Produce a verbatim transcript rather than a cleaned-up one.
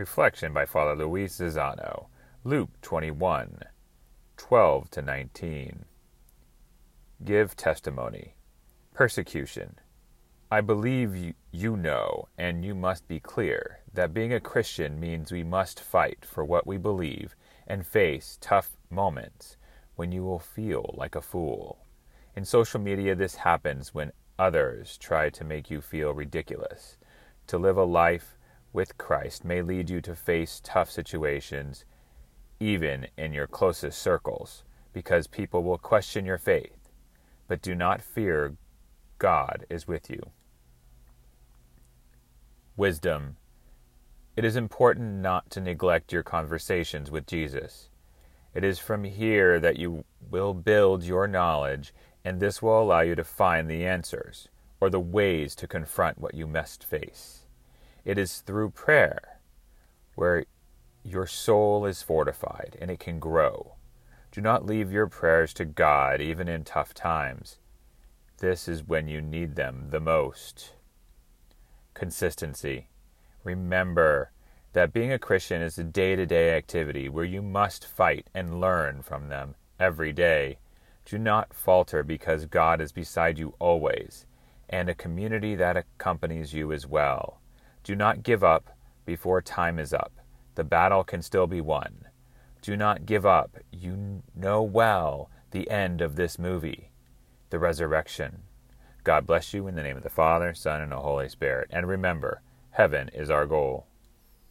Reflection by Father Luis Zizano, Luke twenty-one, twelve to nineteen. Give testimony. Persecution. I believe you know, and you must be clear, that being a Christian means we must fight for what we believe and face tough moments when you will feel like a fool. In social media, this happens when others try to make you feel ridiculous. To live a life with Christ may lead you to face tough situations, even in your closest circles, because people will question your faith. But do not fear, God is with you. Wisdom. It is important not to neglect your conversations with Jesus. It is from here that you will build your knowledge, and this will allow you to find the answers, or the ways to confront what you must face. It is through prayer where your soul is fortified and it can grow. Do not leave your prayers to God even in tough times. This is when you need them the most. Consistency. Remember that being a Christian is a day-to-day activity where you must fight and learn from them every day. Do not falter because God is beside you always, and a community that accompanies you as well. Do not give up before time is up. The battle can still be won. Do not give up. You know well the end of this movie, the resurrection. God bless you in the name of the Father, Son, and the Holy Spirit. And remember, heaven is our goal.